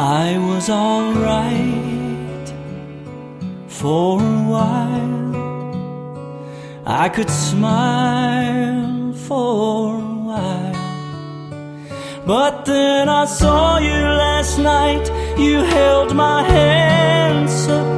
I was alright for a while. I could smile for a while. But then I saw you last night. You held my hand so